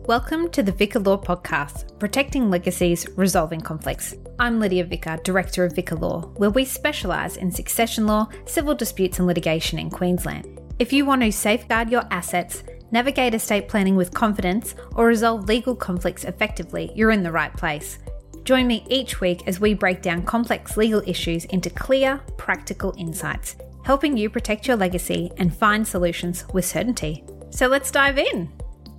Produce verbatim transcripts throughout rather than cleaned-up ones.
Welcome to the Vicar Law Podcast, Protecting Legacies, Resolving Conflicts. I'm Lydia Vicar, Director of Vicar Law, where we specialise in succession law, civil disputes and litigation in Queensland. If you want to safeguard your assets, navigate estate planning with confidence, or resolve legal conflicts effectively, you're in the right place. Join me each week as we break down complex legal issues into clear, practical insights, helping you protect your legacy and find solutions with certainty. So let's dive in.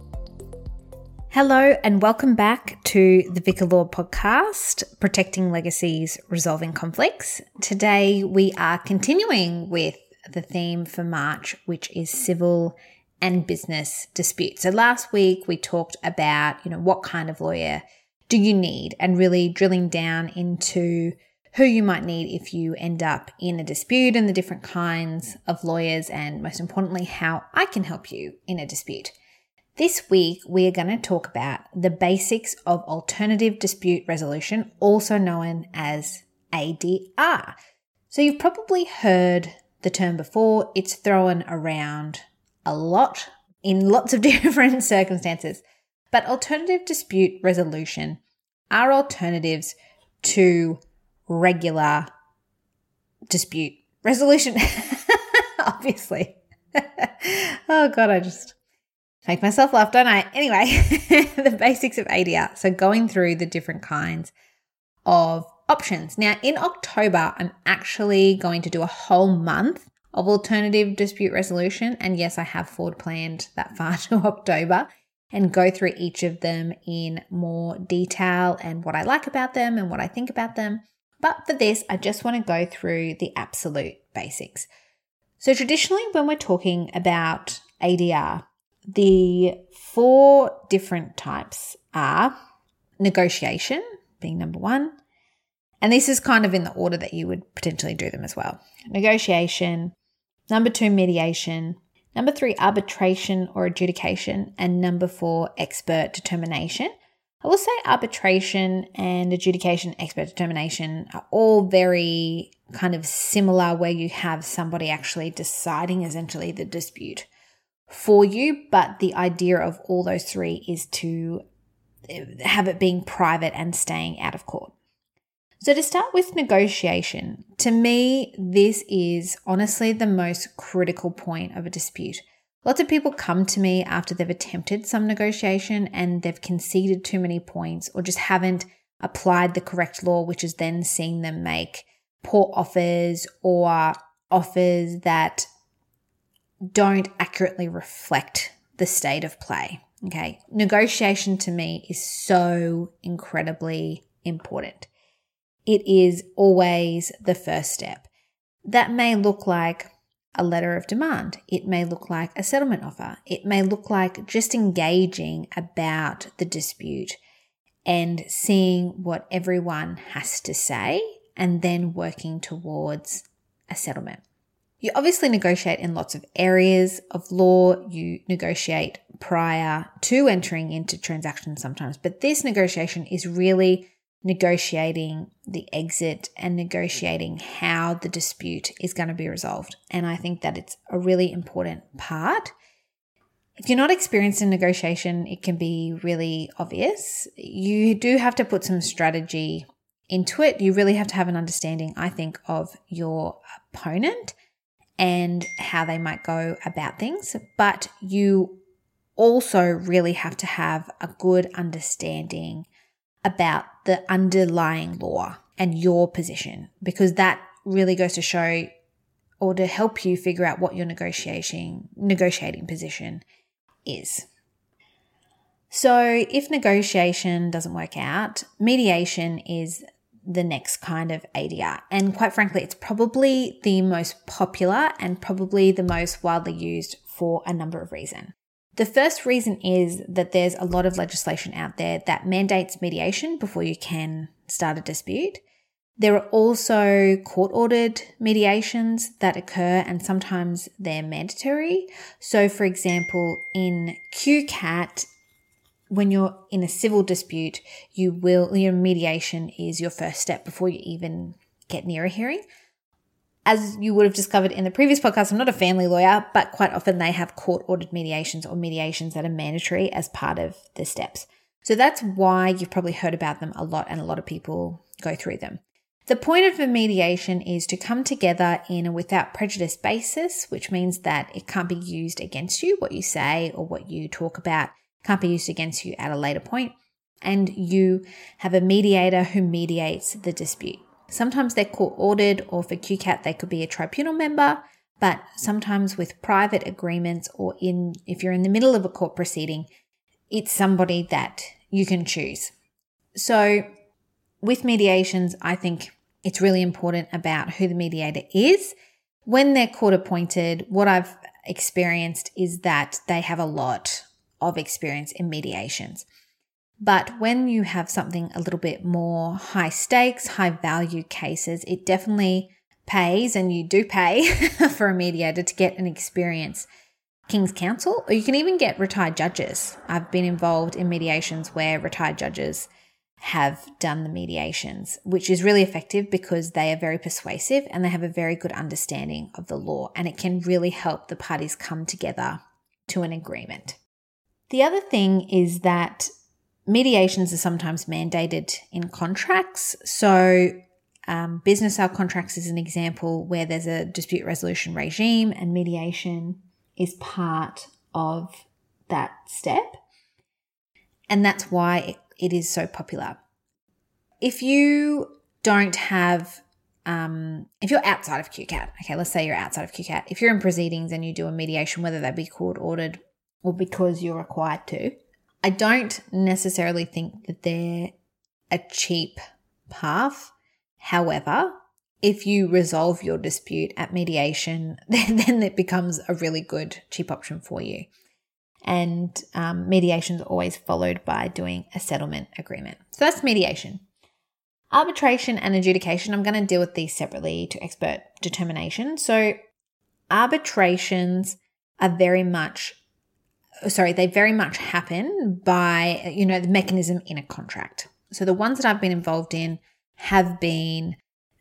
Hello and welcome back to the Vicar Law Podcast, Protecting Legacies, Resolving Conflicts. Today we are continuing with the theme for March, which is civil and business disputes. So last week we talked about, you know, what kind of lawyer do you need, and really drilling down into who you might need if you end up in a dispute and the different kinds of lawyers, and most importantly, how I can help you in a dispute. This week, we are going to talk about the basics of alternative dispute resolution, also known as A D R. So you've probably heard the term before. It's thrown around a lot in lots of different circumstances. But alternative dispute resolution are alternatives to regular dispute resolution. Obviously. Oh God, I just make myself laugh, don't I? Anyway, the basics of A D R. So going through the different kinds of options. Now, in October, I'm actually going to do a whole month of alternative dispute resolution. And yes, I have forward planned that far to October and go through each of them in more detail and what I like about them and what I think about them. But for this, I just want to go through the absolute basics. So traditionally, when we're talking about A D R, the four different types are negotiation, being number one. And this is kind of in the order that you would potentially do them as well. Negotiation, number two, mediation, number three, arbitration or adjudication, and number four, expert determination. I will say arbitration and adjudication, expert determination are all very kind of similar, where you have somebody actually deciding essentially the dispute for you, but the idea of all those three is to have it being private and staying out of court. So to start with negotiation, to me, this is honestly the most critical point of a dispute. Lots of people come to me after they've attempted some negotiation and they've conceded too many points or just haven't applied the correct law, which has then seen them make poor offers or offers that don't accurately reflect the state of play. Okay. Negotiation to me is so incredibly important. It is always the first step. That may look like a letter of demand. It may look like a settlement offer. It may look like just engaging about the dispute and seeing what everyone has to say and then working towards a settlement. You obviously negotiate in lots of areas of law. You negotiate prior to entering into transactions sometimes, but this negotiation is really negotiating the exit and negotiating how the dispute is going to be resolved. And I think that it's a really important part. If you're not experienced in negotiation, it can be really obvious. You do have to put some strategy into it. You really have to have an understanding, I think, of your opponent and how they might go about things. But you also really have to have a good understanding about the underlying law and your position, because that really goes to show or to help you figure out what your negotiating negotiating position is. So if negotiation doesn't work out, mediation is the next kind of A D R. And quite frankly, it's probably the most popular and probably the most widely used for a number of reasons. The first reason is that there's a lot of legislation out there that mandates mediation before you can start a dispute. There are also court-ordered mediations that occur, and sometimes they're mandatory. So, for example, in Q CAT, when you're in a civil dispute, you will, your mediation is your first step before you even get near a hearing. As you would have discovered in the previous podcast, I'm not a family lawyer, but quite often they have court-ordered mediations or mediations that are mandatory as part of the steps. So that's why you've probably heard about them a lot and a lot of people go through them. The point of a mediation is to come together in a without prejudice basis, which means that it can't be used against you. What you say or what you talk about can't be used against you at a later point. And you have a mediator who mediates the dispute. Sometimes they're court-ordered, or for Q CAT, they could be a tribunal member, but sometimes with private agreements or in if you're in the middle of a court proceeding, it's somebody that you can choose. So with mediations, I think it's really important about who the mediator is. When they're court-appointed, what I've experienced is that they have a lot of experience in mediations. But when you have something a little bit more high stakes, high value cases, it definitely pays, and you do pay for a mediator to get an experienced King's Counsel, or you can even get retired judges. I've been involved in mediations where retired judges have done the mediations, which is really effective because they are very persuasive and they have a very good understanding of the law, and it can really help the parties come together to an agreement. The other thing is that mediations are sometimes mandated in contracts. So um, business sale contracts is an example where there's a dispute resolution regime and mediation is part of that step. And that's why it, it is so popular. If you don't have, um, if you're outside of Q CAT, okay, let's say you're outside of Q CAT. If you're in proceedings and you do a mediation, whether that be court ordered or because you're required to, I don't necessarily think that they're a cheap path. However, if you resolve your dispute at mediation, then, then it becomes a really good cheap option for you. And um, mediation is always followed by doing a settlement agreement. So that's mediation. Arbitration and adjudication, I'm going to deal with these separately to expert determination. So arbitrations are very much Sorry, they very much happen by, you know, the mechanism in a contract. So the ones that I've been involved in have been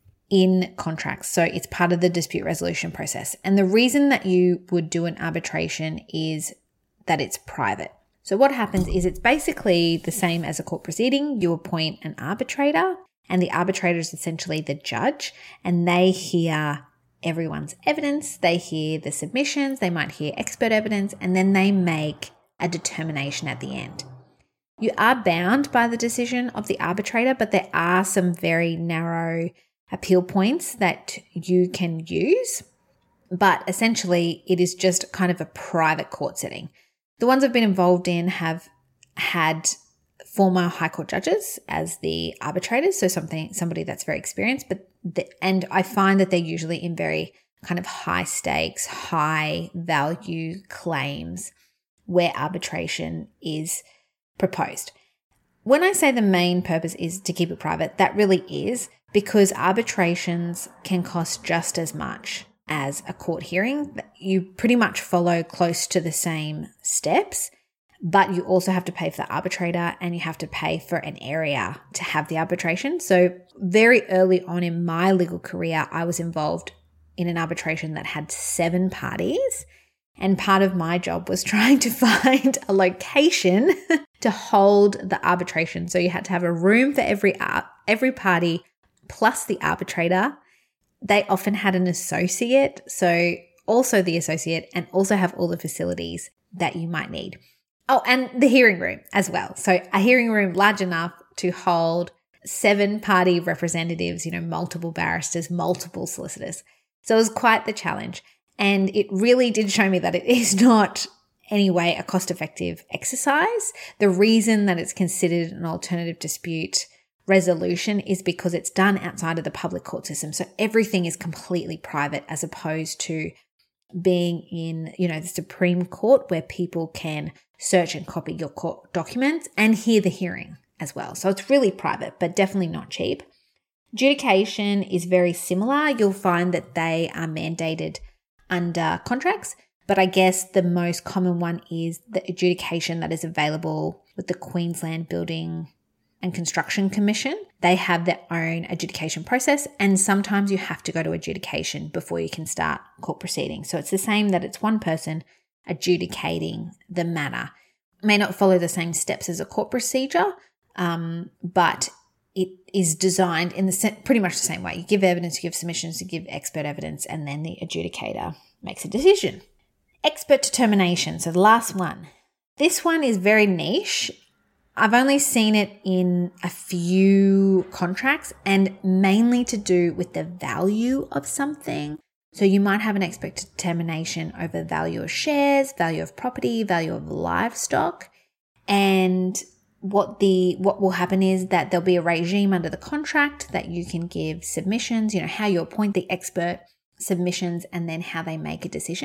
in contracts. So it's part of the dispute resolution process. And the reason that you would do an arbitration is that it's private. So what happens is it's basically the same as a court proceeding. You appoint an arbitrator, and the arbitrator is essentially the judge, and they hear everyone's evidence, they hear the submissions, they might hear expert evidence, and then they make a determination at the end. You are bound by the decision of the arbitrator, but there are some very narrow appeal points that you can use. But essentially, it is just kind of a private court setting. The ones I've been involved in have had former High Court judges as the arbitrators, so something somebody that's very experienced, but the, and I find that they're usually in very kind of high stakes, high value claims where arbitration is proposed. When I say the main purpose is to keep it private, that really is because arbitrations can cost just as much as a court hearing. You pretty much follow close to the same steps, but you also have to pay for the arbitrator and you have to pay for an area to have the arbitration. So very early on in my legal career, I was involved in an arbitration that had seven parties. And part of my job was trying to find a location to hold the arbitration. So you had to have a room for every every party plus the arbitrator. They often had an associate, so also the associate, and also have all the facilities that you might need. Oh, and the hearing room as well. So a hearing room large enough to hold seven party representatives, you know, multiple barristers, multiple solicitors. So it was quite the challenge. And it really did show me that it is not anyway a cost-effective exercise. The reason that it's considered an alternative dispute resolution is because it's done outside of the public court system. So everything is completely private as opposed to being in, you know, the Supreme Court where people can search and copy your court documents and hear the hearing as well. So it's really private, but definitely not cheap. Adjudication is very similar. You'll find that they are mandated under contracts, but I guess the most common one is the adjudication that is available with the Queensland Building and Construction Commission. They have their own adjudication process, and sometimes you have to go to adjudication before you can start court proceedings. So it's the same that it's one person adjudicating the matter. It may not follow the same steps as a court procedure, um, but it is designed in the pretty much the same way. You give evidence, you give submissions, you give expert evidence, and then the adjudicator makes a decision. Expert determination, so the last one. This one is very niche. I've only seen it in a few contracts and mainly to do with the value of something. So you might have an expert determination over value of shares, value of property, value of livestock, and What the what will happen is that there'll be a regime under the contract that you can give submissions, you know, how you appoint the expert, submissions, and then how they make a decision.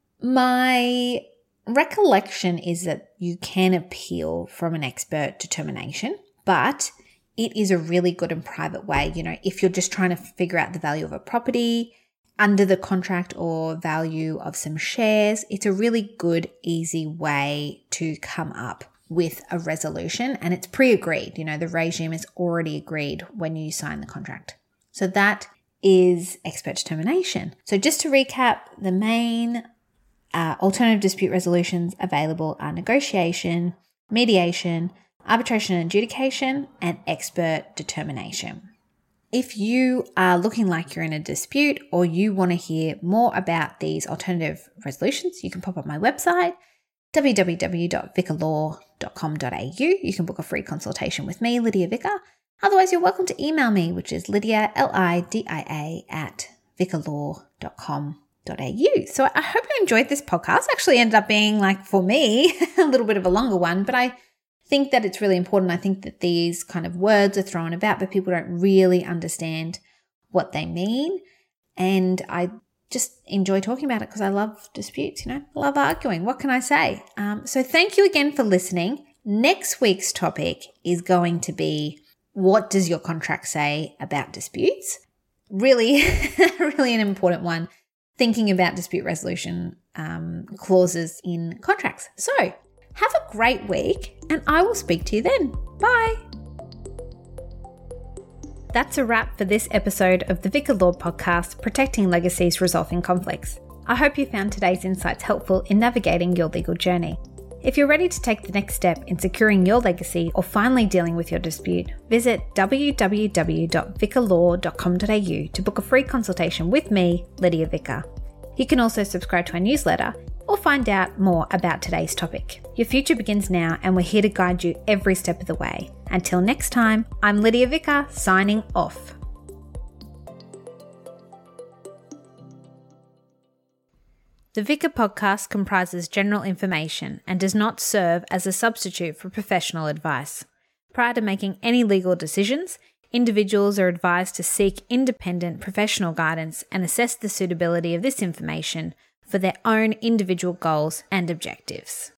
My recollection is that you can appeal from an expert determination, but it is a really good and private way. You know, if you're just trying to figure out the value of a property under the contract or value of some shares, it's a really good, easy way to come up with a resolution, and it's pre-agreed. You know, the regime is already agreed when you sign the contract. So that is expert determination. So just to recap, the main uh, alternative dispute resolutions available are negotiation, mediation, arbitration and adjudication, and expert determination. If you are looking like you're in a dispute or you want to hear more about these alternative resolutions, you can pop up my website, w w w dot vicar law dot com dot a u. You can book a free consultation with me, Lydia Vicar. Otherwise, you're welcome to email me, which is Lydia, L I D I A, at vicar law dot com dot a u. So I hope you enjoyed this podcast. Actually ended up being, like, for me, a little bit of a longer one, but I think that it's really important. I think that these kind of words are thrown about, but people don't really understand what they mean. And I just enjoy talking about it because I love disputes, you know, I love arguing. What can I say? Um, so thank you again for listening. Next week's topic is going to be, what does your contract say about disputes? Really, really an important one, thinking about dispute resolution um, clauses in contracts. So have a great week and I will speak to you then. Bye. That's a wrap for this episode of the Vicar Law podcast, Protecting Legacies, Resolving Conflicts. I hope you found today's insights helpful in navigating your legal journey. If you're ready to take the next step in securing your legacy or finally dealing with your dispute, visit w w w dot vicar law dot com dot a u to book a free consultation with me, Lydia Vicar. You can also subscribe to our newsletter or find out more about today's topic. Your future begins now and we're here to guide you every step of the way. Until next time, I'm Lydia Vicar, signing off. The Vicar podcast comprises general information and does not serve as a substitute for professional advice. Prior to making any legal decisions, individuals are advised to seek independent professional guidance and assess the suitability of this information for their own individual goals and objectives.